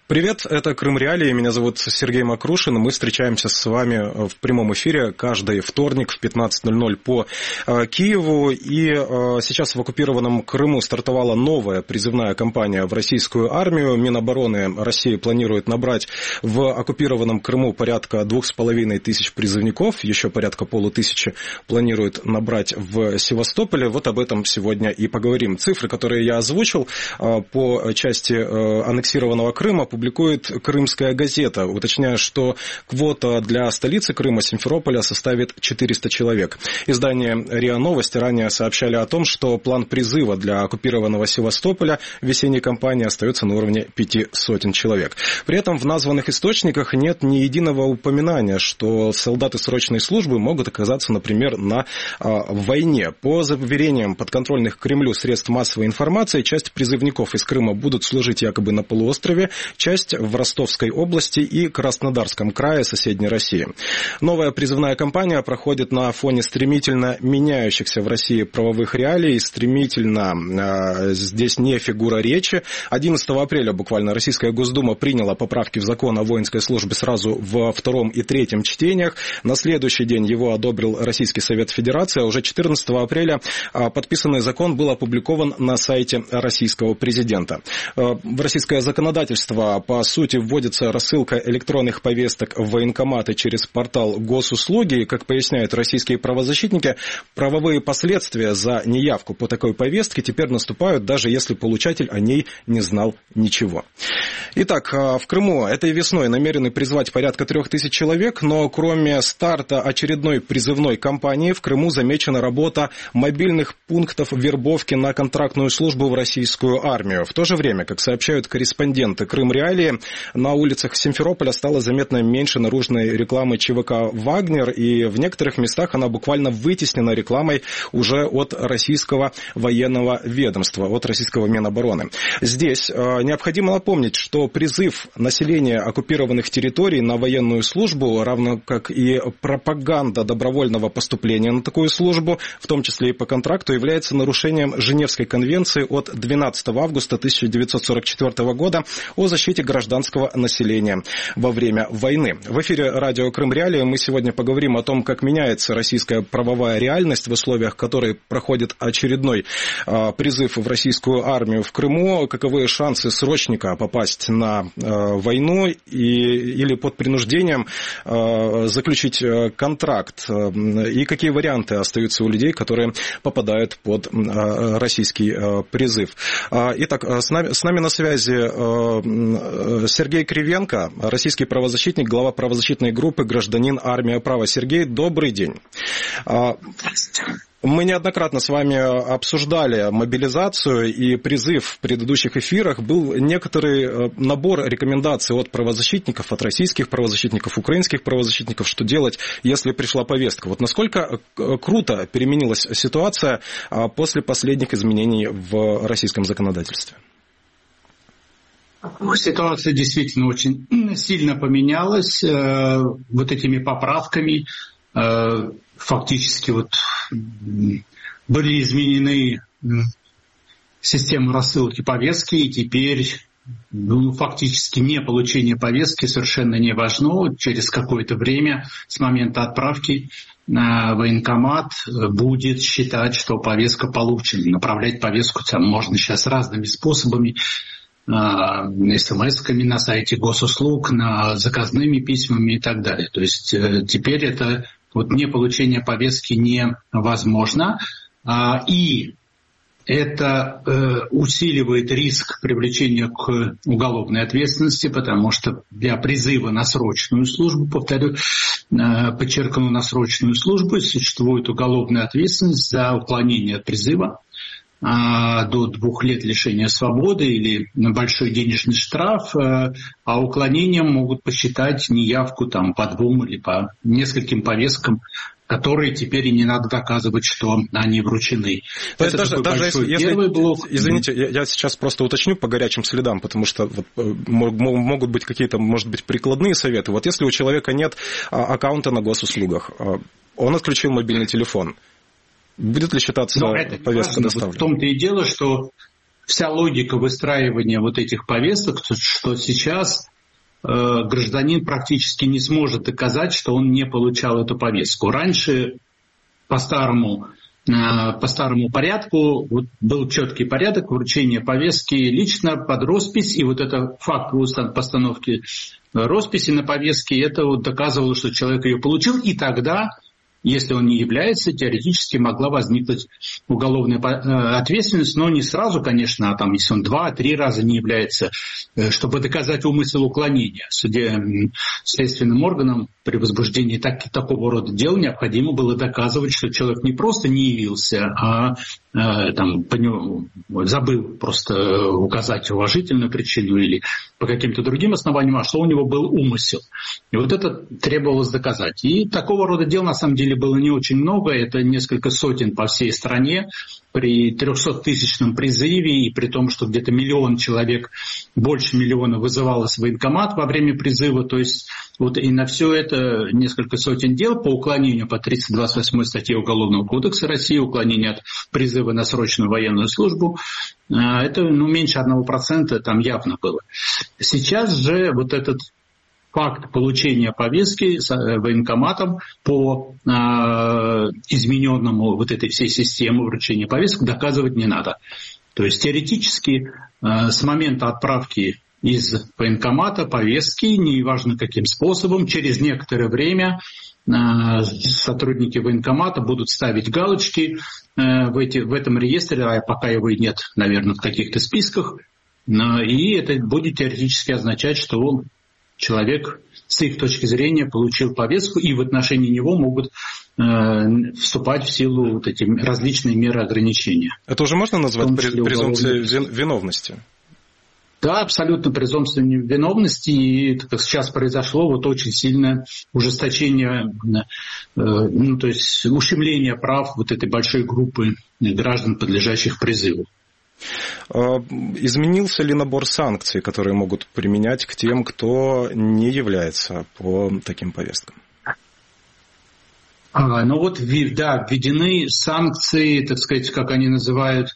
Привет, это Крым Реалии, меня зовут Сергей Макрушин, мы встречаемся с вами в прямом эфире каждый вторник в 15:00 по Киеву, и сейчас в оккупированном Крыму стартовала новая призывная кампания в российскую армию. Минобороны России планирует набрать в оккупированном Крыму порядка 2500 призывников, еще порядка 500 планирует набрать в Севастополе. Вот об этом сегодня и поговорим. Цифры, которые я озвучил по части аннексированного Крыма, публикует «Крымская газета», уточняя, что квота для столицы Крыма, Симферополя, составит 400 человек. Издание РИА Новости ранее сообщали о том, что план призыва для оккупированного Севастополя в весенней кампании остается на уровне 500 человек. При этом в названных источниках нет ни единого упоминания, что солдаты срочной службы могут оказаться, например, на войне. По заверениям подконтрольных Кремлю средств массовой информации, часть призывников из Крыма будут служить якобы на полуострове, часть в Ростовской области и Краснодарском крае соседней России. Новая призывная кампания проходит на фоне стремительно меняющихся в России правовых реалий. Стремительно здесь не фигура речи. 11 апреля буквально Российская Госдума приняла поправки в закон о воинской службе сразу во втором и третьем чтениях. На следующий день его одобрил Российский Совет Федерации. А уже 14 апреля подписанный закон был опубликован на сайте российского президента. В российское законодательство по сути вводится рассылка электронных повесток в военкоматы через портал госуслуги. Как поясняют российские правозащитники, правовые последствия за неявку по такой повестке теперь наступают, даже если получатель о ней не знал ничего. Итак, в Крыму этой весной намерены призвать порядка 3000 человек, но кроме старта очередной призывной кампании в Крыму замечена работа мобильных пунктов вербовки на контрактную службу в российскую армию. В то же время, как сообщают корреспонденты Крым Реалии, на улицах Симферополя стало заметно меньше наружной рекламы ЧВК «Вагнер», и в некоторых местах она буквально вытеснена рекламой уже от российского военного ведомства, от российского Минобороны. Здесь необходимо напомнить, что призыв населения оккупированных территорий на военную службу, равно как и пропаганда добровольного поступления на такую службу, в том числе и по контракту, является нарушением Женевской конвенции от 12 августа 1944 года о защите гражданского населения во время войны. В эфире радио Крым Реалии мы сегодня поговорим о том, как меняется российская правовая реальность, в условиях которой проходит очередной призыв в российскую армию в Крыму, каковы шансы срочника попасть на войну или под принуждением заключить контракт, и какие варианты остаются у людей, которые попадают под российский призыв. Итак, с нами на связи Сергей Кривенко, российский правозащитник, глава правозащитной группы «Гражданин. Армия. Право». Сергей, добрый день. Мы неоднократно с вами обсуждали мобилизацию, и призыв в предыдущих эфирах был некоторый набор рекомендаций от правозащитников, от российских правозащитников, украинских правозащитников, что делать, если пришла повестка. Вот насколько круто переменилась ситуация после последних изменений в российском законодательстве? Ситуация действительно очень сильно поменялась вот этими поправками. Фактически были изменены системы рассылки повестки, и теперь фактически не получение повестки совершенно не важно. Через какое-то время с момента отправки военкомат будет считать, что повестка получена. Направлять повестку можно сейчас разными способами. СМС-ками на сайте госуслуг, заказными письмами и так далее. То есть теперь это не получение повестки невозможно. И это усиливает риск привлечения к уголовной ответственности, потому что для призыва на срочную службу, подчеркну, на срочную службу, существует уголовная ответственность за уклонение от призыва до 2 лет лишения свободы или большой денежный штраф, а уклонением могут посчитать неявку по 2 или по нескольким повесткам, которые теперь и не надо доказывать, что они вручены. То есть даже если блок. Извините, я сейчас просто уточню по горячим следам, потому что могут быть какие-то, может быть, прикладные советы. Вот если у человека нет аккаунта на госуслугах, он отключил мобильный телефон, будет ли считаться повестка доставлена? В том-то и дело, что вся логика выстраивания вот этих повесток, что сейчас гражданин практически не сможет доказать, что он не получал эту повестку. Раньше по старому порядку вот был четкий порядок вручения повестки лично под роспись, и вот это факт постановки росписи на повестке, это вот доказывало, что человек ее получил, и тогда, если он не является, теоретически могла возникнуть уголовная ответственность, но не сразу, конечно, а там, если он 2-3 раза не является, чтобы доказать умысел уклонения. Следственным органам при возбуждении такого рода дел необходимо было доказывать, что человек не просто не явился, а забыл просто указать уважительную причину или по каким-то другим основаниям, а что у него был умысел. И вот это требовалось доказать. И такого рода дел на самом деле было не очень много, это несколько сотен по всей стране. При 300-тысячном призыве и при том, что где-то 1 миллион человек, больше 1 миллиона вызывалось в военкомат во время призыва, то есть вот и на все это несколько сотен дел по уклонению по 328 статье Уголовного кодекса России, уклонение от призыва на срочную военную службу, это меньше 1% там явно было. Сейчас же вот этот факт получения повестки военкоматом по измененному вот этой всей системе вручения повесток доказывать не надо. То есть теоретически с момента отправки из военкомата повестки, неважно каким способом, через некоторое время сотрудники военкомата будут ставить галочки в этом реестре, а пока его и нет, наверное, в каких-то списках, и это будет теоретически означать, что человек с их точки зрения получил повестку, и в отношении него могут вступать в силу вот эти различные меры ограничения. Это уже можно назвать презумпцией виновности? Да, абсолютно презумпция виновности, и это как сейчас произошло, вот очень сильное ужесточение, то есть ущемление прав вот этой большой группы граждан, подлежащих призыву. Изменился ли набор санкций, которые могут применять к тем, кто не является по таким повесткам? Введены санкции, так сказать, как они называют,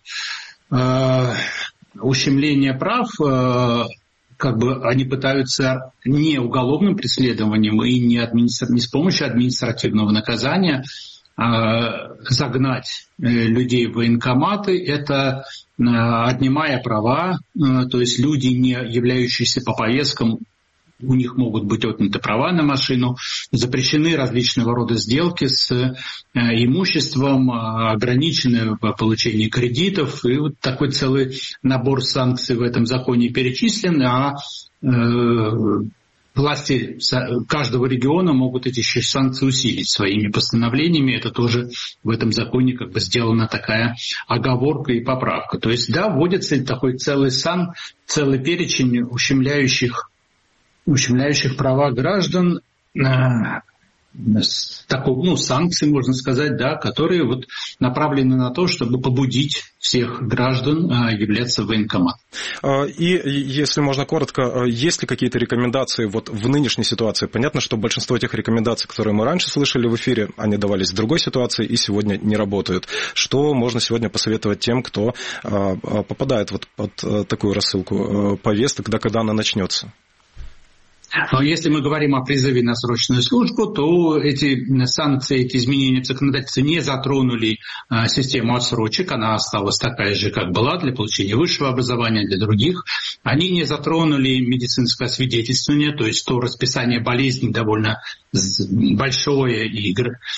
ущемление прав, как бы они пытаются не уголовным преследованием и не с помощью административного наказания загнать людей в военкоматы, это отнимая права, то есть люди, не являющиеся по повесткам, у них могут быть отняты права на машину, запрещены различного рода сделки с имуществом, ограничены получение кредитов, и вот такой целый набор санкций в этом законе перечислен, а власти каждого региона могут эти санкции усилить своими постановлениями. Это тоже в этом законе как бы сделана такая оговорка и поправка. То есть, да, вводится такой целый перечень ущемляющих права граждан, санкции, можно сказать, да, которые вот направлены на то, чтобы побудить всех граждан являться в военкомат. И, если можно коротко, есть ли какие-то рекомендации вот в нынешней ситуации? Понятно, что большинство тех рекомендаций, которые мы раньше слышали в эфире, они давались в другой ситуации и сегодня не работают. Что можно сегодня посоветовать тем, кто попадает вот под такую рассылку повесток, когда она начнется? Но если мы говорим о призыве на срочную службу, то эти санкции, эти изменения в законодательстве не затронули систему отсрочек. Она осталась такая же, как была для получения высшего образования, для других. Они не затронули медицинское освидетельствование, то есть то расписание болезней довольно большое и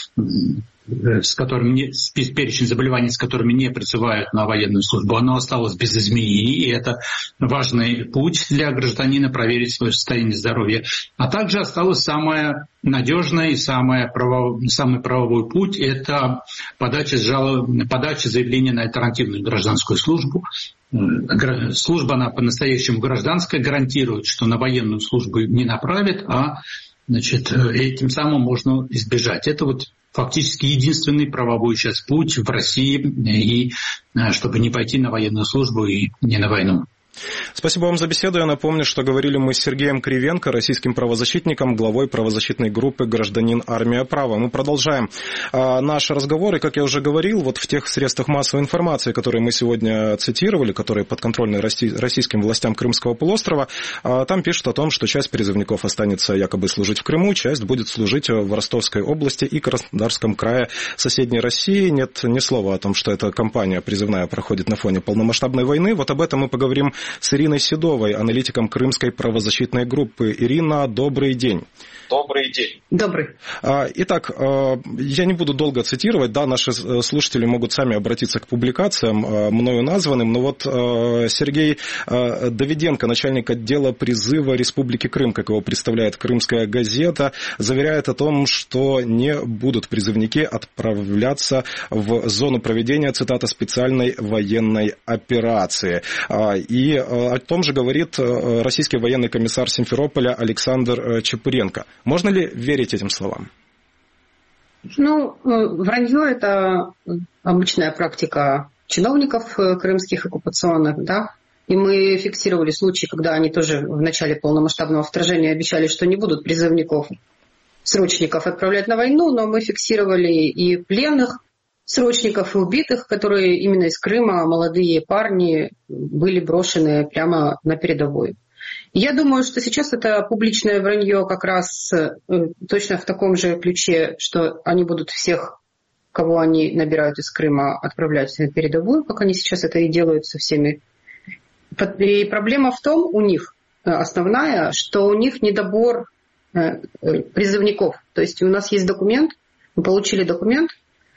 перечень заболеваний, с которыми не призывают на военную службу, оно осталось без изменений, и это важный путь для гражданина проверить свое состояние здоровья. А также осталось самое надежное и самый правовой путь – это подача заявления на альтернативную гражданскую службу. Служба, она по-настоящему гражданская, гарантирует, что на военную службу не направят, этим самым можно избежать. Это вот фактически единственный правовой сейчас путь в России, и чтобы не пойти на военную службу и не на войну. Спасибо вам за беседу. Я напомню, что говорили мы с Сергеем Кривенко, российским правозащитником, главой правозащитной группы «Гражданин. Армия. Право». Мы продолжаем наш разговор. И, как я уже говорил, вот в тех средствах массовой информации, которые мы сегодня цитировали, которые подконтрольны российским властям Крымского полуострова, там пишут о том, что часть призывников останется якобы служить в Крыму, часть будет служить в Ростовской области и Краснодарском крае соседней России. Нет ни слова о том, что эта кампания призывная проходит на фоне полномасштабной войны. Вот об этом мы поговорим с Ириной Седовой, аналитиком Крымской правозащитной группы. Ирина, добрый день. Добрый день. Добрый. Итак, я не буду долго цитировать, да, наши слушатели могут сами обратиться к публикациям, мною названным, но вот Сергей Давиденко, начальник отдела призыва Республики Крым, как его представляет Крымская газета, заверяет о том, что не будут призывники отправляться в зону проведения, цитата, специальной военной операции. И о том же говорит российский военный комиссар Симферополя Александр Чепуренко. Можно ли верить этим словам? Вранье – это обычная практика чиновников крымских оккупационных, да. И мы фиксировали случаи, когда они тоже в начале полномасштабного вторжения обещали, что не будут призывников, срочников отправлять на войну, но мы фиксировали и пленных срочников, и убитых, которые именно из Крыма, молодые парни, были брошены прямо на передовую. Я думаю, что сейчас это публичное вранье как раз точно в таком же ключе, что они будут всех, кого они набирают из Крыма, отправлять на передовую, как они сейчас это и делают со всеми. И проблема в том у них, основная, что у них недобор призывников. То есть у нас есть документ, мы получили документ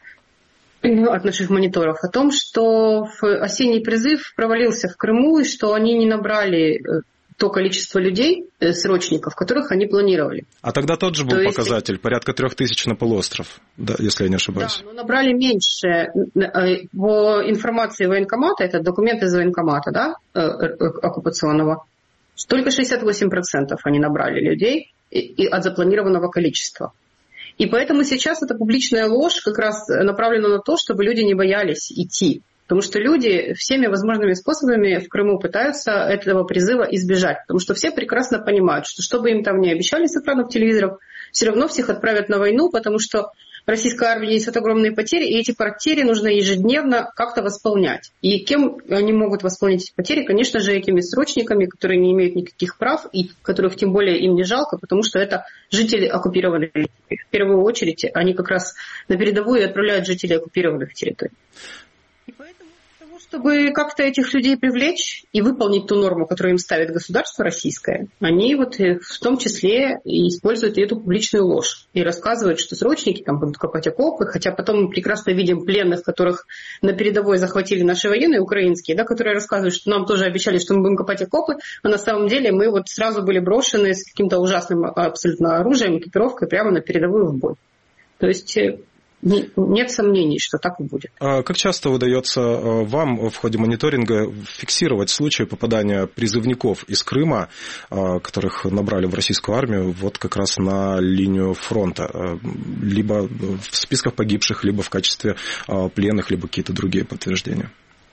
от наших мониторов о том, что осенний призыв провалился в Крыму и что они не набрали то количество людей, срочников, которых они планировали. А тогда тот же был показатель, порядка 3000 на полуостров, да, если я не ошибаюсь. Да, но набрали меньше. По информации военкомата, это документ из военкомата, да, оккупационного, только 68% они набрали людей от запланированного количества. И поэтому сейчас эта публичная ложь как раз направлена на то, чтобы люди не боялись идти. Потому что люди всеми возможными способами в Крыму пытаются этого призыва избежать. Потому что все прекрасно понимают, что бы им там ни обещали с экранов телевизоров, все равно всех отправят на войну, потому что российская армия несет огромные потери, и эти потери нужно ежедневно как-то восполнять. И кем они могут восполнить эти потери? Конечно же, этими срочниками, которые не имеют никаких прав, и которых тем более им не жалко, потому что это жители оккупированных территорий. В первую очередь они как раз на передовую отправляют жителей оккупированных территорий. И поэтому для того, чтобы как-то этих людей привлечь и выполнить ту норму, которую им ставит государство российское, они вот в том числе и используют эту публичную ложь. И рассказывают, что срочники там будут копать окопы, хотя потом мы прекрасно видим пленных, которых на передовой захватили наши военные украинские, да, которые рассказывают, что нам тоже обещали, что мы будем копать окопы, а на самом деле мы вот сразу были брошены с каким-то ужасным абсолютно оружием, экипировкой прямо на передовую в бой. То есть нет сомнений, что так и будет. Как часто удается вам в ходе мониторинга фиксировать случаи попадания призывников из Крыма, которых набрали в российскую армию, вот как раз на линию фронта? Либо в списках погибших, либо в качестве пленных, либо какие-то другие подтверждения?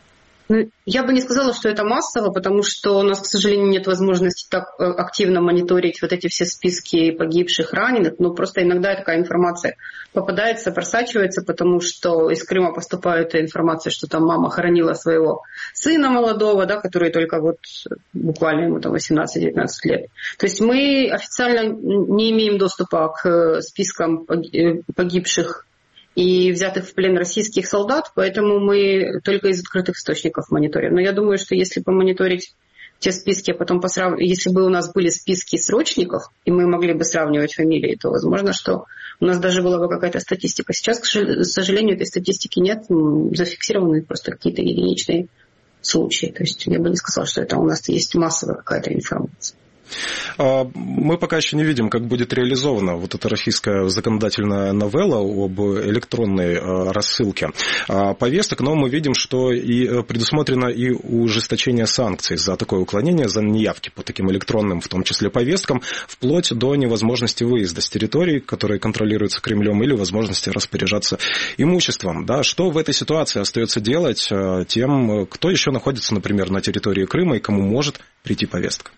Я бы не сказала, что это массово, потому что у нас, к сожалению, нет возможности так активно мониторить вот эти все списки погибших, раненых, но просто иногда такая информация попадается, просачивается, потому что из Крыма поступает информация, что там мама хоронила своего сына молодого, да, который только вот буквально ему там 18-19 лет. То есть мы официально не имеем доступа к спискам погибших и взятых в плен российских солдат, поэтому мы только из открытых источников мониторим. Но я думаю, что если помониторить те списки, а потом посравнивать, если бы у нас были списки срочников, и мы могли бы сравнивать фамилии, то возможно, что у нас даже была бы какая-то статистика. Сейчас, к сожалению, этой статистики нет, зафиксированы просто какие-то единичные случаи. То есть я бы не сказала, что это у нас есть массовая какая-то информация. Мы пока еще не видим, как будет реализована вот эта российская законодательная новелла об электронной рассылке повесток, но мы видим, что и предусмотрено и ужесточение санкций за такое уклонение, за неявки по таким электронным, в том числе повесткам, вплоть до невозможности выезда с территорий, которые контролируются Кремлем, или возможности распоряжаться имуществом. Да, что в этой ситуации остается делать тем, кто еще находится, например, на территории Крыма и кому может прийти повестка?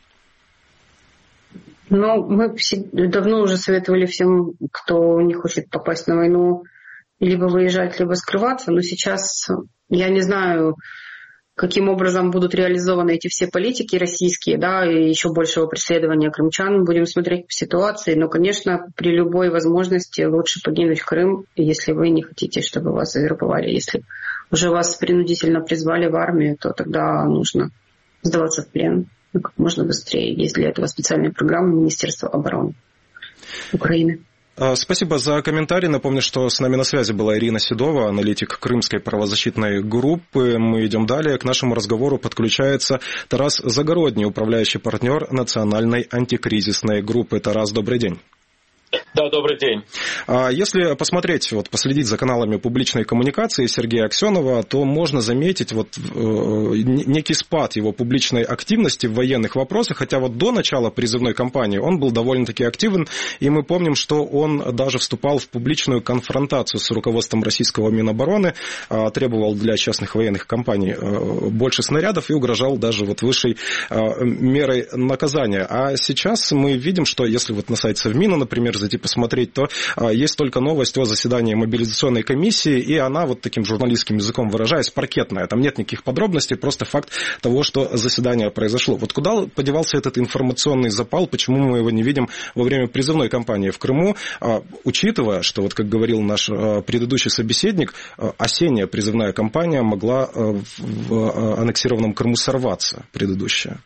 Ну, мы давно уже советовали всем, кто не хочет попасть на войну, либо выезжать, либо скрываться. Но сейчас я не знаю, каким образом будут реализованы эти все политики российские, да, и еще большего преследования крымчан. Будем смотреть по ситуации. Но, конечно, при любой возможности лучше покинуть Крым, если вы не хотите, чтобы вас завербовали. Если уже вас принудительно призвали в армию, то тогда нужно сдаваться в плен как можно быстрее. Есть для этого специальная программа Министерства обороны Украины. Спасибо за комментарий. Напомню, что с нами на связи была Ирина Седова, аналитик Крымской правозащитной группы. Мы идем далее. К нашему разговору подключается Тарас Загородний, управляющий партнер национальной антикризисной группы. Тарас, добрый день. Да, добрый день. Если посмотреть, последить за каналами публичной коммуникации Сергея Аксенова, то можно заметить некий спад его публичной активности в военных вопросах, хотя до начала призывной кампании он был довольно-таки активен, и мы помним, что он даже вступал в публичную конфронтацию с руководством российского Минобороны, требовал для частных военных компаний больше снарядов и угрожал даже высшей мерой наказания. А сейчас мы видим, что если на сайт Совмина, например, зайти посмотреть, то есть только новость о заседании мобилизационной комиссии, и она, таким журналистским языком выражаясь, паркетная. Там нет никаких подробностей, просто факт того, что заседание произошло. Куда подевался этот информационный запал, почему мы его не видим во время призывной кампании в Крыму, учитывая, что, как говорил наш предыдущий собеседник, осенняя призывная кампания могла в аннексированном Крыму сорваться, предыдущая?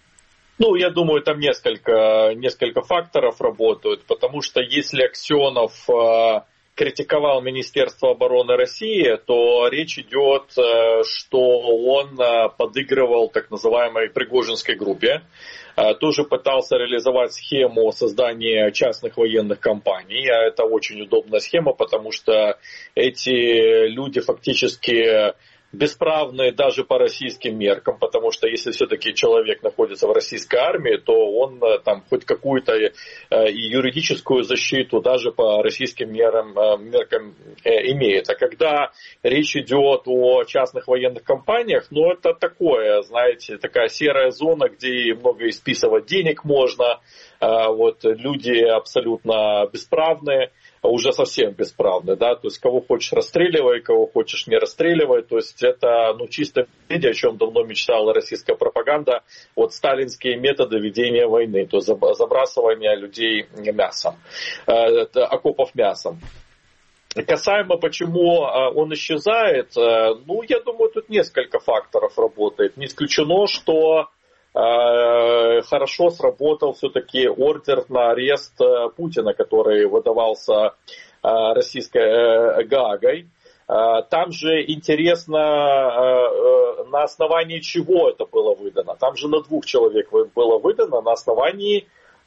Я думаю, там несколько факторов работают, потому что если Аксенов критиковал Министерство обороны России, то речь идет, что он подыгрывал так называемой Пригожинской группе, тоже пытался реализовать схему создания частных военных компаний. А это очень удобная схема, потому что эти люди фактически бесправные даже по российским меркам, потому что если все-таки человек находится в российской армии, то он там хоть какую-то и юридическую защиту даже по российским меркам имеет. А когда речь идет о частных военных компаниях, это такое, знаете, такая серая зона, где много исписывать денег можно, люди абсолютно бесправные, уже совсем бесправны, да, то есть кого хочешь расстреливай, кого хочешь не расстреливай, то есть это, чисто видя, о чем давно мечтала российская пропаганда, сталинские методы ведения войны, то есть забрасывание людей мясом, окопов мясом. Касаемо, почему он исчезает, я думаю, тут несколько факторов работает. Не исключено, что хорошо сработал все-таки ордер на арест Путина, который выдавался российской Гаагой. Там же интересно, на основании чего это было выдано. Там же на 2 человек было выдано на основании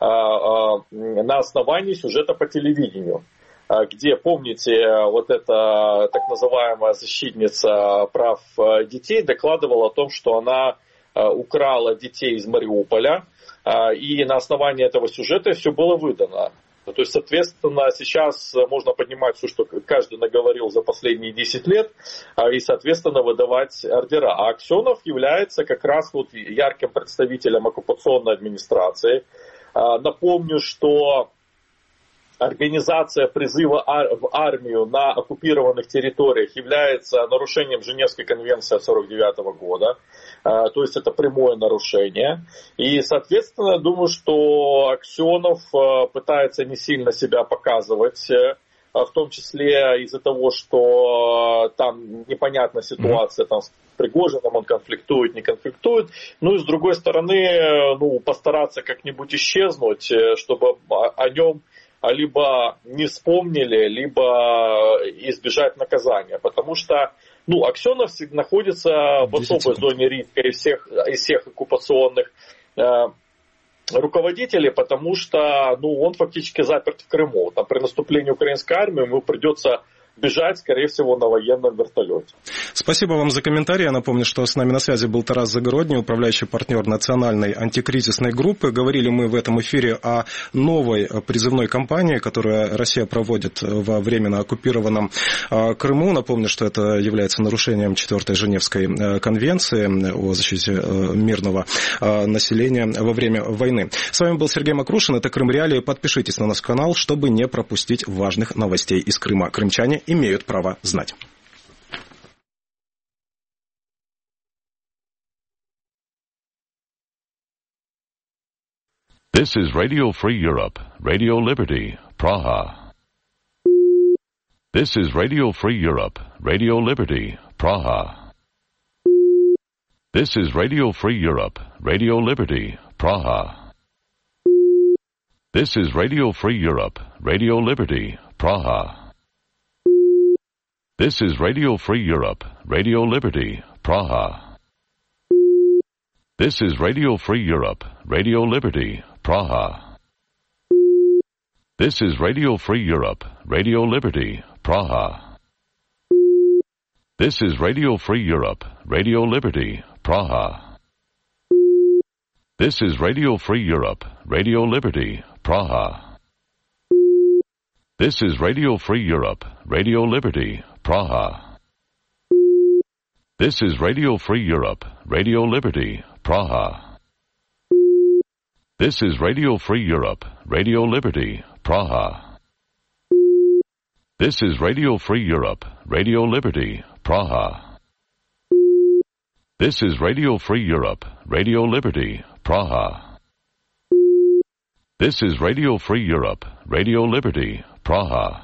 сюжета по телевидению, где, помните, эта так называемая защитница прав детей докладывала о том, что она украла детей из Мариуполя, и на основании этого сюжета все было выдано. То есть, соответственно, сейчас можно поднимать все, что каждый наговорил за последние 10 лет, и, соответственно, выдавать ордера. А Аксенов является как раз ярким представителем оккупационной администрации. Напомню, что организация призыва в армию на оккупированных территориях является нарушением Женевской конвенции 1949 года. То есть это прямое нарушение. И, соответственно, думаю, что Аксенов пытается не сильно себя показывать, в том числе из-за того, что там непонятна ситуация там, с Пригожиным, он конфликтует, не конфликтует. И с другой стороны, постараться как-нибудь исчезнуть, чтобы о нем либо не вспомнили, либо избежать наказания. Потому что Аксенов находится в особой зоне риска из всех оккупационных руководителей, потому что он фактически заперт в Крыму. Там при наступлении украинской армии ему придется бежать, скорее всего, на военном вертолете. Спасибо вам за комментарий. Я напомню, что с нами на связи был Тарас Загородний, управляющий партнер национальной антикризисной группы. Говорили мы в этом эфире о новой призывной кампании, которую Россия проводит во временно оккупированном Крыму. Напомню, что это является нарушением 4-й Женевской конвенции о защите мирного населения во время войны. С вами был Сергей Макрушин. Это Крым Реалии. Подпишитесь на наш канал, чтобы не пропустить важных новостей из Крыма. Крымчане имеют право знать. This is Radio Free Europe, Radio Liberty, Praha. This is Radio Free Europe, Radio Liberty, Praha. This is Radio Free Europe, Radio Liberty, Praha. This is Radio Free Europe, Radio Liberty, Praha. This is Radio Free Europe, Radio Liberty, Praha. This is Radio Free Europe, Radio Liberty, Praha. This is Radio Free Europe, Radio Liberty, Praha. This is Radio Free Europe, Radio Liberty, Praha. This is Radio Free Europe, Radio Liberty, Praha. This is Radio Free Europe, Radio Liberty, Praha. This is Radio Free Europe, Radio Liberty, Praha. This is Radio Free Europe, Radio Liberty, Praha. This is Radio Free Europe, Radio Liberty, Praha. This is Radio Free Europe, Radio Liberty, Praha. This is Radio Free Europe, Radio Liberty, Praha.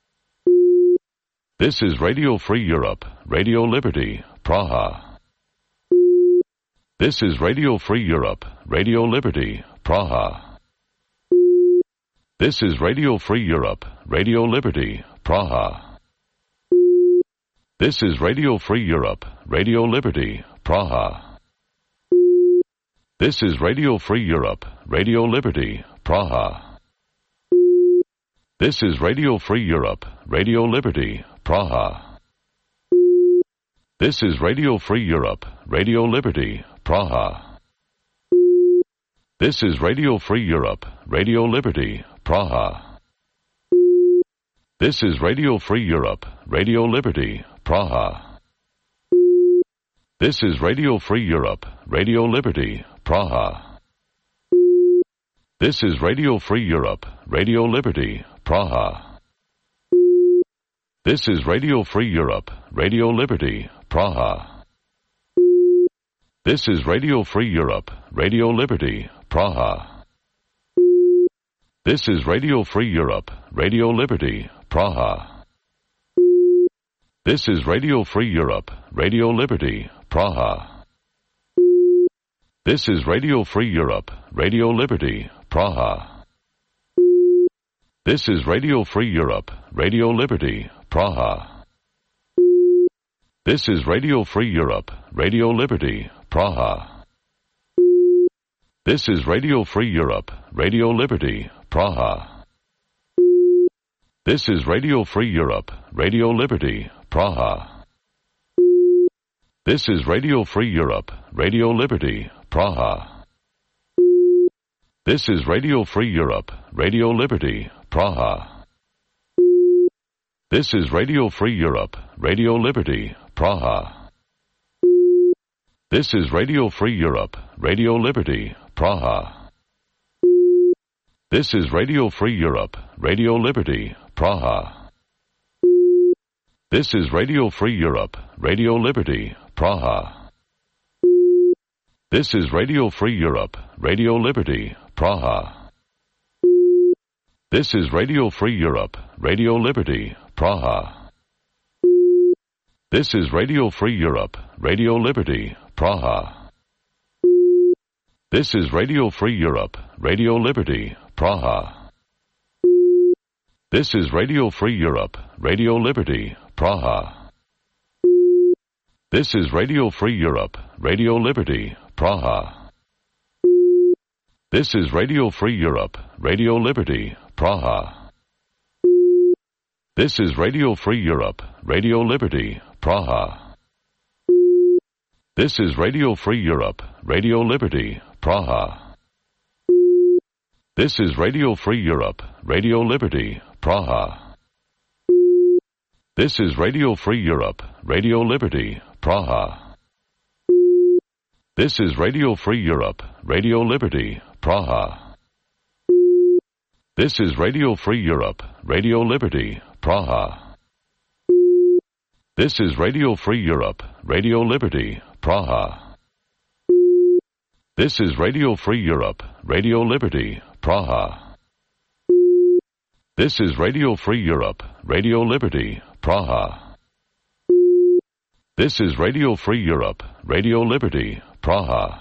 This is Radio Free Europe, Radio Liberty, Praha. This is Radio Free Europe, Radio Liberty, Praha. This is Radio Free Europe, Radio Liberty, Praha. This is Radio Free Europe, Radio Liberty, Praha. This is Radio Free Europe, Radio Liberty, Praha. This is Radio Free Europe, Radio Liberty, Praha. This is Radio Free Europe, Radio Liberty, Praha. This is Radio Free Europe, Radio Liberty, Praha. This is Radio Free Europe, Radio Liberty, Praha. This is Radio Free Europe, Radio Liberty, Praha. This is Radio Free Europe, Radio Liberty, Praha. This is Radio Free Europe, Radio Liberty, Praha. This is Radio Free Europe, Radio Liberty, Praha. This is Radio Free Europe, Radio Liberty, Praha. This is Radio Free Europe, Radio Liberty, Praha. This is Radio Free Europe, Radio Liberty, Praha. This is Radio Free Europe, Radio Liberty, Praha. This is Radio Free Europe, Radio Liberty, Praha. This is Radio Free Europe, Radio Liberty, Praha. This is Radio Free Europe, Radio Liberty, Praha. This is Radio Free Europe, Radio Liberty, Praha. This is Radio Free Europe, Radio Liberty, Praha. This is Radio Free Europe, Radio Liberty, Praha. This is Radio Free Europe, Radio Liberty, Praha. This is Radio Free Europe, Radio Liberty, Praha. This is Radio Free Europe, Radio Liberty, Praha. This is Radio Free Europe, Radio Liberty, Praha. This is Radio Free Europe, Radio Liberty, Praha. This is Radio Free Europe, Radio Liberty, Praha. This is Radio Free Europe, Radio Liberty, Praha. This is Radio Free Europe, Radio Liberty, Praha. This is Radio Free Europe, Radio Liberty, Praha. This is Radio Free Europe, Radio Liberty, Praha. This is Radio Free Europe, Radio Liberty, Praha. This is Radio Free Europe, Radio Liberty, Praha. This is Radio Free Europe, Radio Liberty, Praha. This is Radio Free Europe, Radio Liberty, Praha. This is Radio Free Europe, Radio Liberty, Praha. This is Radio Free Europe, Radio Liberty, Praha. This is Radio Free Europe, Radio Liberty, Praha. This is Radio Free Europe, Radio Liberty, Praha. This is Radio Free Europe, Radio Liberty, Praha. This is Radio Free Europe, Radio Liberty, Praha.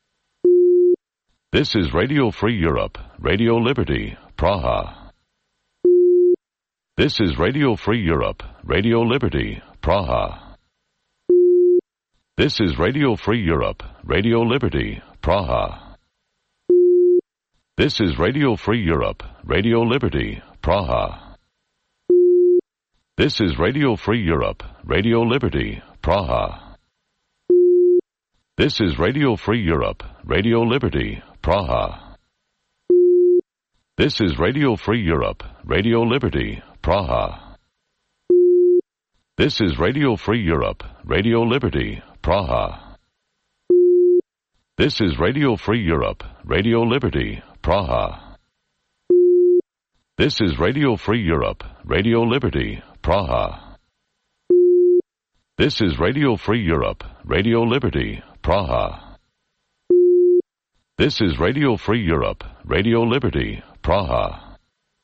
This is Radio Free Europe, Radio Liberty, Praha. This is Radio Free Europe, Radio Liberty, Praha. This is Radio Free Europe, Radio Liberty, Praha. This is Radio Free Europe, Radio Liberty, Praha. This is Radio Free Europe, Radio Liberty, Praha. This is Radio Free Europe, Radio Liberty, Praha. This is Radio Free Europe, Radio Liberty, Praha. This is Radio Free Europe, Radio Liberty, Praha. This is Radio Free Europe, Radio Liberty, Praha. This is Radio Free Europe, Radio Liberty, Praha. This is Radio Free Europe, Radio Liberty, Praha. This is Radio Free Europe, Radio Liberty, Praha.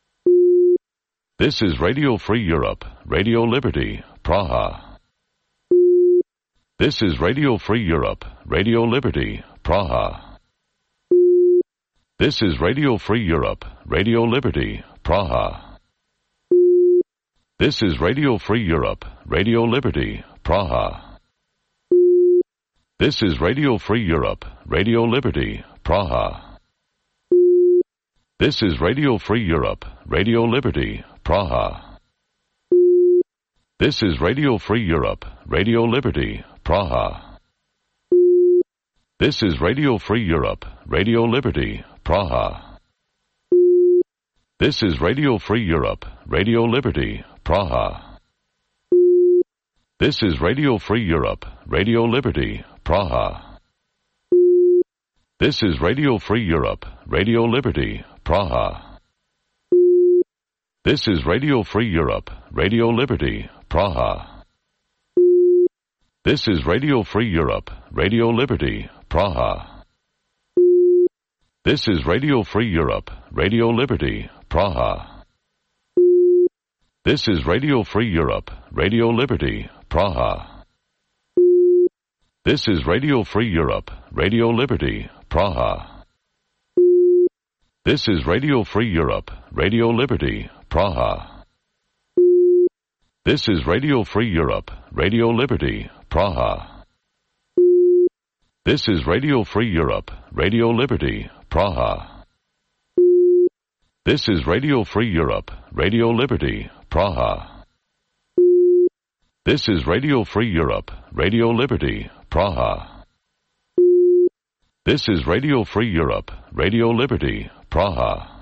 This is Radio Free Europe, Radio Liberty, Praha. This is Radio Free Europe, Radio Liberty, Praha. This is Radio Free Europe, Radio Liberty, Praha. This is Radio Free Europe, Radio Liberty, Praha. This is Radio Free Europe, Radio Liberty, Praha. This is Radio Free Europe, Radio Liberty, Praha. This is Radio Free Europe, Radio Liberty, Praha. This is Radio Free Europe, Radio Liberty, Praha. This is Radio Free Europe, Radio Liberty, Praha. This is Radio Free Europe, Radio Liberty, Praha. This is Radio Free Europe, Radio Liberty, Praha. This is Radio Free Europe, Radio Liberty, Praha. This is Radio Free Europe, Radio Liberty, Praha. This is Radio Free Europe, Radio Liberty, Praha. This is Radio Free Europe, Radio Liberty, Praha. This is Radio Free Europe, Radio Liberty, Praha. This is Radio Free Europe, Radio Liberty, Praha. This is Radio Free Europe, Radio Liberty, Praha. This is Radio Free Europe, Radio Liberty, Praha. This is Radio Free Europe, Radio Liberty, Praha. This is Radio Free Europe, Radio Liberty, Praha. This is Radio Free Europe, Radio Liberty, Praha.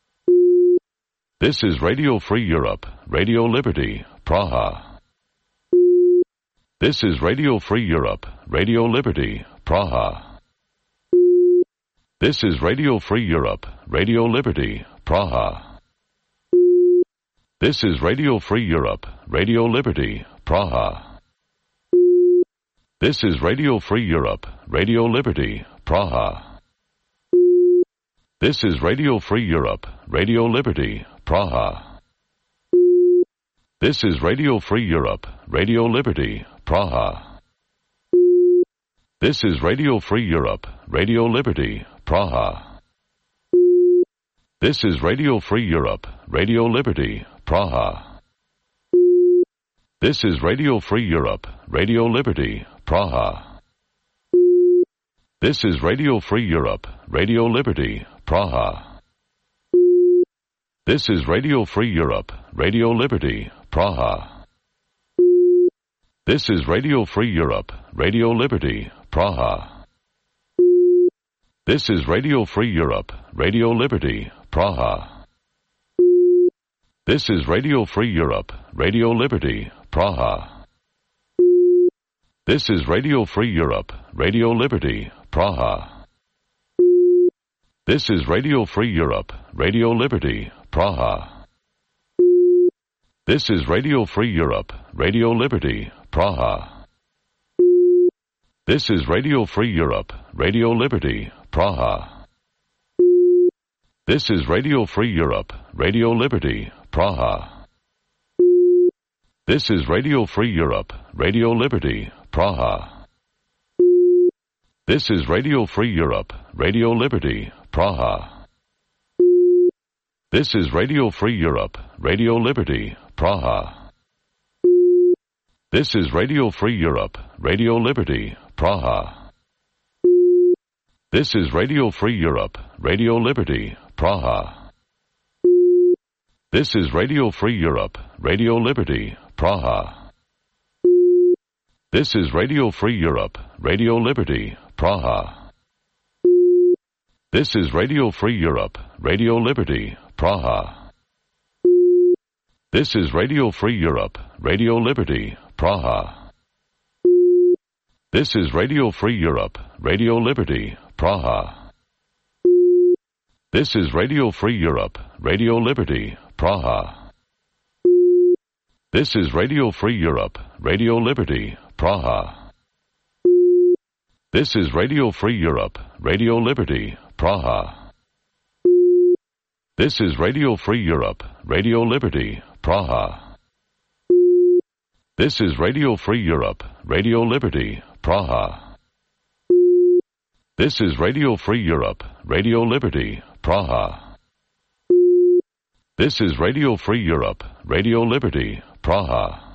This is Radio Free Europe, Radio Liberty, Praha. This is Radio Free Europe, Radio Liberty, Praha. This is Radio Free Europe, Radio Liberty, Praha. This is Radio Free Europe, Radio Liberty, Praha. This is Radio Free Europe, Radio Liberty, Praha. This is Radio Free Europe, Radio Liberty, Praha. This is Radio Free Europe, Radio Liberty, Praha. This is Radio Free Europe, Radio Liberty, Praha. This is Radio Free Europe, Radio Liberty, Praha. This is Radio Free Europe, Radio Liberty, Praha. This is Radio Free Europe, Radio Liberty, Praha. This is Radio Free Europe, Radio Liberty, Praha. This is Radio Free Europe, Radio Liberty, Praha. This is Radio Free Europe, Radio Liberty, Praha. This is Radio Free Europe, Radio Liberty, Praha. This is Radio Free Europe, Radio Liberty, Praha. This is Radio Free Europe, Radio Liberty, Praha. This is Radio Free Europe, Radio Liberty, Praha. This is Radio Free Europe, Radio Liberty, Praha. This is Radio Free Europe, Radio Liberty, Praha. This is Radio Free Europe, Radio Liberty, Praha. This is Radio Free Europe, Radio Liberty, Praha. This is Radio Free Europe, Radio Liberty, Praha. This is Radio Free Europe, Radio Liberty, Praha. This is Radio Free Europe, Radio Liberty, Praha. This is Radio Free Europe, Radio Liberty, Praha. This is Radio Free Europe, Radio Liberty, Praha. This is Radio Free Europe, Radio Liberty, Praha. This is Radio Free Europe, Radio Liberty, Praha. This is Radio Free Europe, Radio Liberty, Praha. This is Radio Free Europe, Radio Liberty, Praha. This is Radio Free Europe, Radio Liberty, Praha. This is Radio Free Europe, Radio Liberty, Praha. This is Radio Free Europe, Radio Liberty, Praha. This is Radio Free Europe, Radio Liberty, Praha. This is Radio Free Europe, Radio Liberty, Praha. This is Radio Free Europe, Radio Liberty, Praha.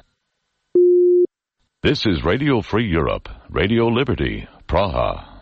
This is Radio Free Europe, Radio Liberty, Praha.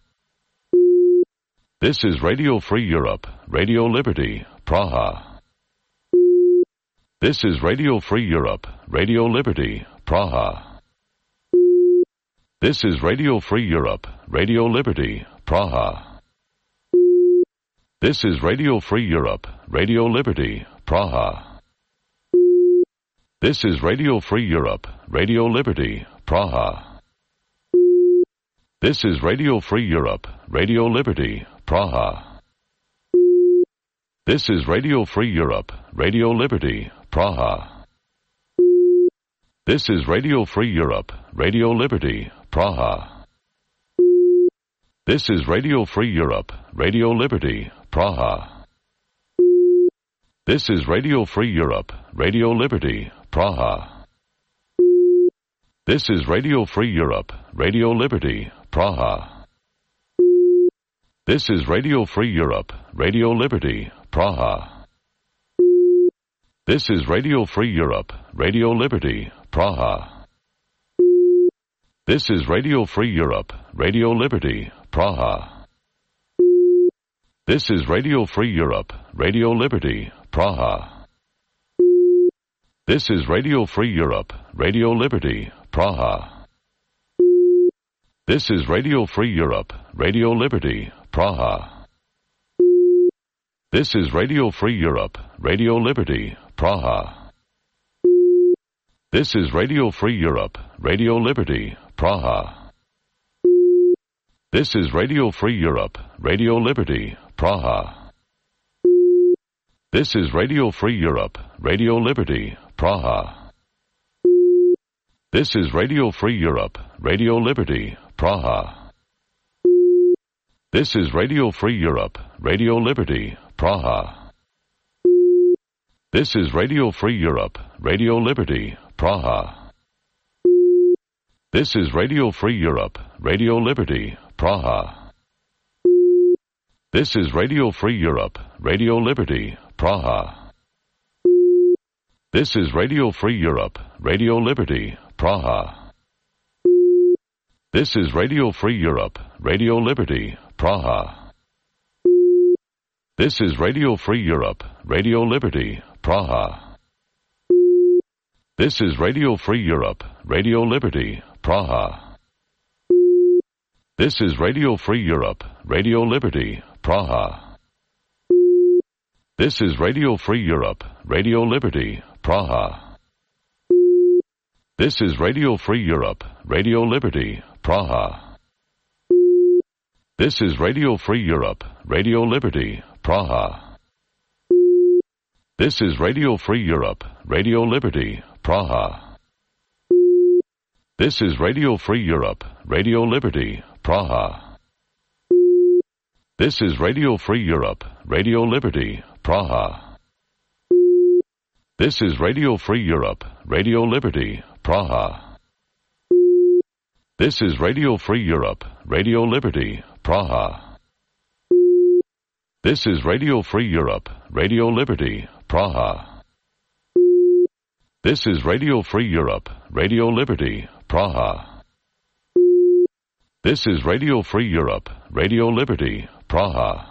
This is Radio Free Europe, Radio Liberty, Praha. This is Radio Free Europe, Radio Liberty, Praha. This is Radio Free Europe, Radio Liberty, Praha. This is Radio Free Europe, Radio Liberty, Praha. This is Radio Free Europe, Radio Liberty, Praha. This is Radio Free Europe, Radio Liberty, Praha. This is Radio Free Europe, Radio Liberty, Praha. This is Radio Free Europe, Radio Liberty, Praha. This is Radio Free Europe, Radio Liberty, Praha. This is Radio Free Europe, Radio Liberty, Praha. This is Radio Free Europe, Radio Liberty, Praha. This is Radio Free Europe, Radio Liberty, Praha. This is Radio Free Europe, Radio Liberty, Praha. This is Radio Free Europe, Radio Liberty, Praha. This is Radio Free Europe, Radio Liberty, Praha. This is Radio Free Europe, Radio Liberty, Praha. This is Radio Free Europe, Radio Liberty, Praha. This is Radio Free Europe, Radio Liberty, Praha. This is Radio Free Europe, Radio Liberty, Praha. This is Radio Free Europe, Radio Liberty, Praha. This is Radio Free Europe, Radio Liberty, Praha. This is Radio Free Europe, Radio Liberty, Praha. This is Radio Free Europe, Radio Liberty, Praha. This is Radio Free Europe, Radio Liberty, Praha. This is Radio Free Europe, Radio Liberty, Praha. This is Radio Free Europe, Radio Liberty, Praha. This is Radio Free Europe, Radio Liberty, Praha. This is Radio Free Europe, Radio Liberty, Praha. This is Radio Free Europe, Radio Liberty, Praha. This is Radio Free Europe, Radio Liberty, Praha. This is Radio Free Europe, Radio Liberty, Praha. This is Radio Free Europe, Radio Liberty, Praha. This is Radio Free Europe, Radio Liberty, Praha. This is Radio Free Europe, Radio Liberty, Praha. This is Radio Free Europe, Radio Liberty, Praha. This is Radio Free Europe, Radio Liberty, Praha. This is Radio Free Europe, Radio Liberty, Praha. This is Radio Free Europe, Radio Liberty, Praha. This is Radio Free Europe, Radio Liberty, Praha. This is Radio Free Europe, Radio Liberty, Praha. This is Radio Free Europe, Radio Liberty, Praha. This is Radio Free Europe, Radio Liberty, Praha.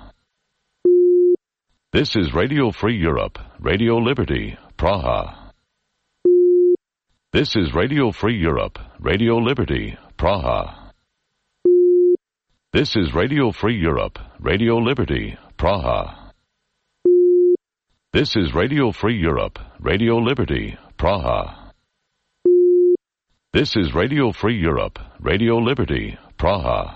This is Radio Free Europe, Radio Liberty, Praha. This is Radio Free Europe, Radio Liberty, Praha. This is Radio Free Europe, Radio Liberty, Praha. This is Radio Free Europe, Radio Liberty, Praha. This is Radio Free Europe, Radio Liberty, Praha.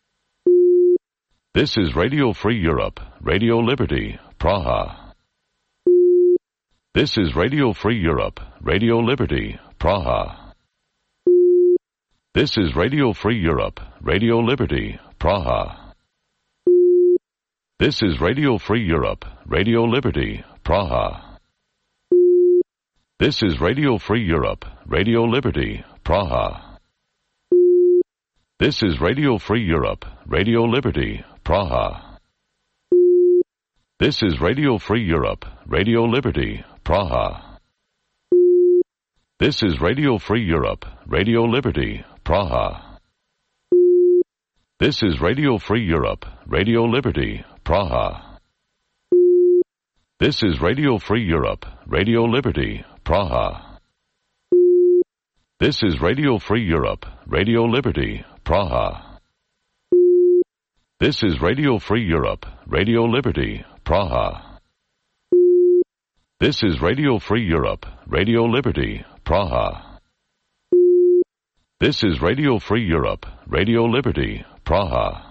This is Radio Free Europe, Radio Liberty, Praha. This is Radio Free Europe, Radio Liberty, Praha. This is Radio Free Europe, Radio Liberty, Praha. This is Radio Free Europe, Radio Liberty, Praha. This is Radio Free Europe, Radio Liberty, Praha. This is Radio Free Europe, Radio Liberty, Praha. This is Radio Free Europe, Radio Liberty, Praha. This is Radio Free Europe, Radio Liberty, Praha. This is Radio Free Europe, Radio Liberty, Praha. This is Radio Free Europe, Radio Liberty, Praha. This is Radio Free Europe, Radio Liberty, Praha. This is Radio Free Europe, Radio Liberty, Praha. This is Radio Free Europe, Radio Liberty, Praha. This is Radio Free Europe, Radio Liberty, Praha.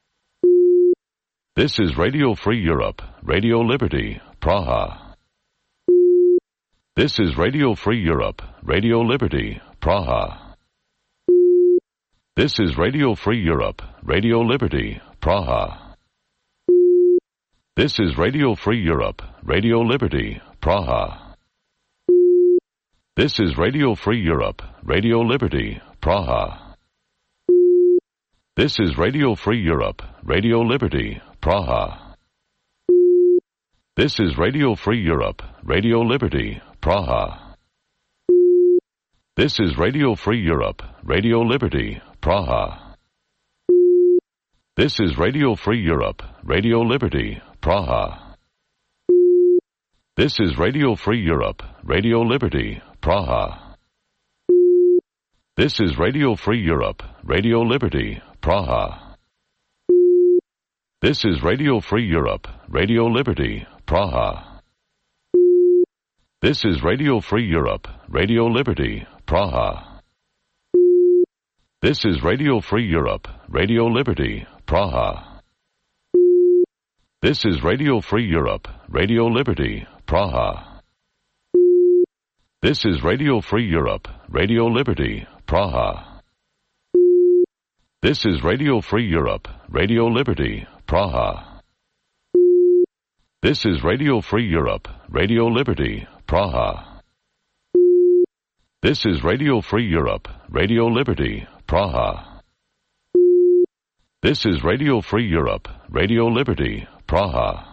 This is Radio Free Europe, Radio Liberty, Praha. This is Radio Free Europe, Radio Liberty, Praha. This is Radio Free Europe, Radio Liberty, Praha. This is Radio Free Europe, Radio Liberty, Praha. This is Radio Free Europe, Radio Liberty, Praha. This is Radio Free Europe, Radio Liberty, Praha. This is Radio Free Europe, Radio Liberty, Praha. This is Radio Free Europe, Radio Liberty, Praha. This is Radio Free Europe, Radio Liberty, Praha. This is Radio Free Europe, Radio Liberty, Praha. This is Radio Free Europe, Radio Liberty, Praha. This is Radio Free Europe, Radio Liberty, Praha. This is Radio Free Europe, Radio Liberty, Praha. This is Radio Free Europe, Radio Liberty, Praha. This is Radio Free Europe, Radio Liberty, Praha. This is Radio Free Europe, Radio Liberty, Praha. This is Radio Free Europe, Radio Liberty, Praha. This is Radio Free Europe, Radio Liberty, Praha. This is Radio Free Europe, Radio Liberty, Praha. This is Radio Free Europe, Radio Liberty, Praha.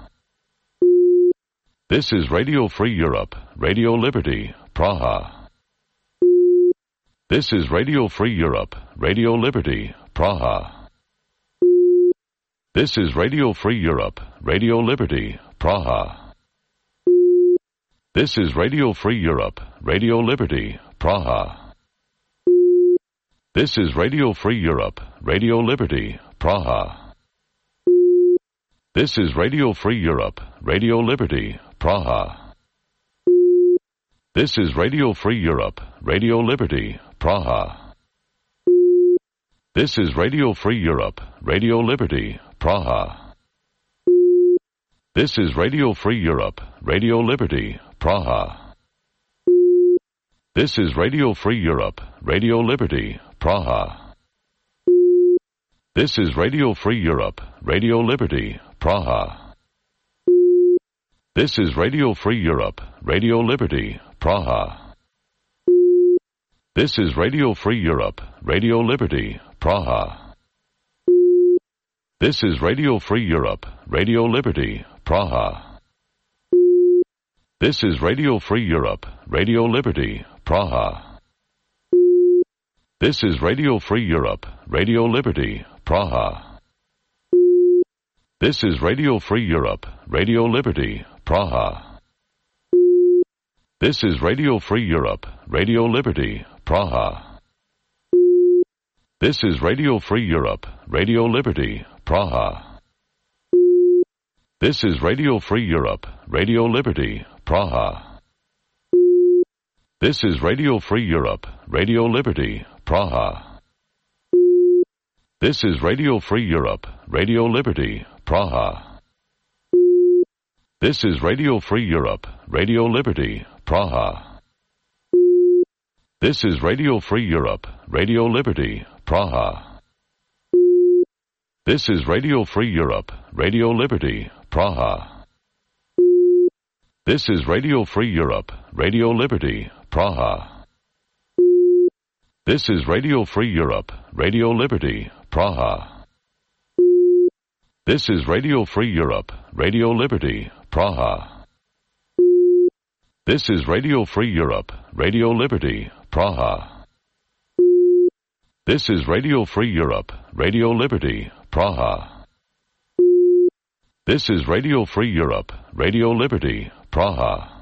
This is Radio Free Europe, Radio Liberty, Praha. This is Radio Free Europe, Radio Liberty, Praha. This is Radio Free Europe, Radio Liberty, Praha. This is Radio Free Europe, Radio Liberty, Praha. This is Radio Free Europe, Radio Liberty, Praha. This is Radio Free Europe, Radio Liberty, Praha. This is Radio Free Europe, Radio Liberty, Praha. This is Radio Free Europe, Radio Liberty, Praha. This is Radio Free Europe, Radio Liberty, Praha. This is Radio Free Europe, Radio Liberty, Praha. This is Radio Free Europe, Radio Liberty, Praha. This is Radio Free Europe, Radio Liberty, Praha. This is Radio Free Europe, Radio Liberty, Praha. This is Radio Free Europe, Radio Liberty, Praha. This is Radio Free Europe, Radio Liberty, Praha. This is Radio Free Europe, Radio Liberty, Praha. This is Radio Free Europe, Radio Liberty, Praha. This is Radio Free Europe, Radio Liberty, Praha. This is Radio Free Europe, Radio Liberty, Praha. This is Radio Free Europe, Radio Liberty, Praha. This is Radio Free Europe, Radio Liberty, Praha. This is Radio Free Europe, Radio Liberty, Praha. This is Radio Free Europe, Radio Liberty, Praha. This is Radio Free Europe, Radio Liberty, Praha. This is Radio Free Europe, Radio Liberty, Praha. This is Radio Free Europe, Radio Liberty, Praha. This is Radio Free Europe, Radio Liberty, Praha. This is Radio Free Europe, Radio Liberty, Praha. This is Radio Free Europe, Radio Liberty, Praha. This is Radio Free Europe, Radio Liberty, Praha. This is Radio Free Europe, Radio Liberty, Praha.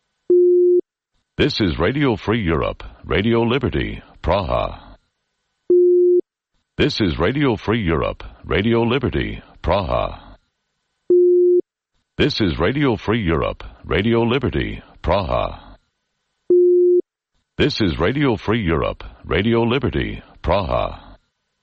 This is Radio Free Europe, Radio Liberty, Praha. This is Radio Free Europe, Radio Liberty, Praha. This is Radio Free Europe, Radio Liberty, Praha. This is Radio Free Europe, Radio Liberty, Praha.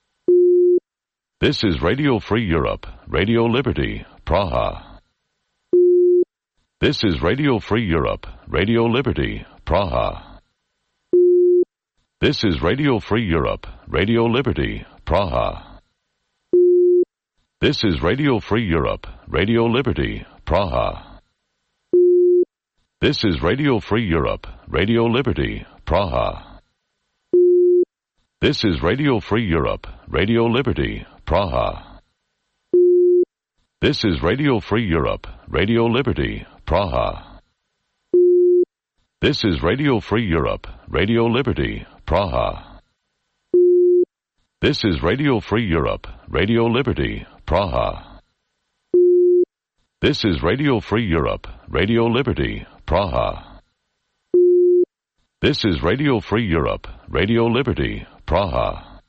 This is Radio Free Europe, Radio Liberty, Praha. This is Radio Free Europe, Radio Liberty, Praha. This is Radio Free Europe, Radio Liberty, Praha. This is Radio Free Europe, Radio Liberty, Praha. This is Radio Free Europe, Radio Liberty, Praha. This is Radio Free Europe, Radio Liberty, Praha. This is Radio Free Europe, Radio Liberty, Praha. This is Radio Free Europe, Radio Liberty, Praha. This is Radio Free Europe, Radio Liberty, Praha. This is Radio Free Europe, Radio Liberty, Praha. This is Radio Free Europe, Radio Liberty, Praha.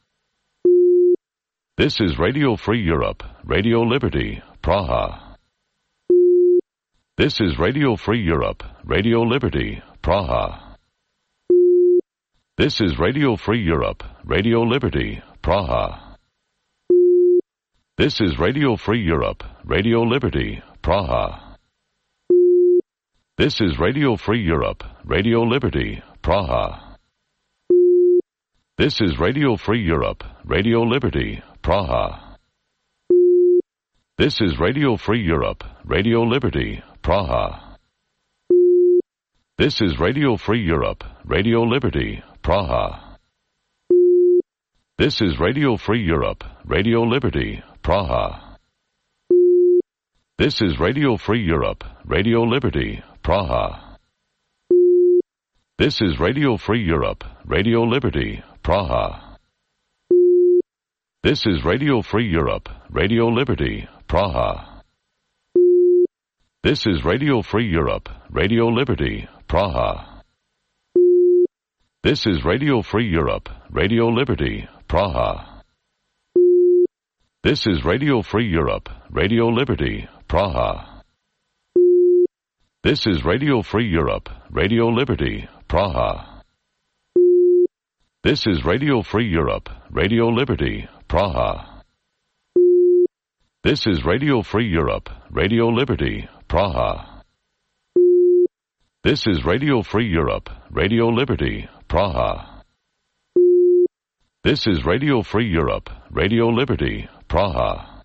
This is Radio Free Europe, Radio Liberty, Praha. This is Radio Free Europe, Radio Liberty, Praha. This is Radio Free Europe, Radio Liberty, Praha. This is Radio Free Europe, Radio Liberty, Praha. This is Radio Free Europe, Radio Liberty, Praha. This is Radio Free Europe, Radio Liberty, Praha. This is Radio Free Europe, Radio Liberty, Praha. This is Radio Free Europe, Radio Liberty, Praha. This is Radio Free Europe, Radio Liberty, Praha. This is Radio Free Europe, Radio Liberty, Praha. This is Radio Free Europe, Radio Liberty, Praha. This is Radio Free Europe, Radio Liberty, Praha. This is Radio Free Europe, Radio Liberty, Praha. This is Radio Free Europe, Radio Liberty, Praha. This is Radio Free Europe, Radio Liberty, Praha. This is Radio Free Europe, Radio Liberty, Praha. This is Radio Free Europe, Radio Liberty, Praha. This is Radio Free Europe, Radio Liberty, Praha. This is Radio Free Europe, Radio Liberty, Praha. This is Radio Free Europe, Radio Liberty, Praha.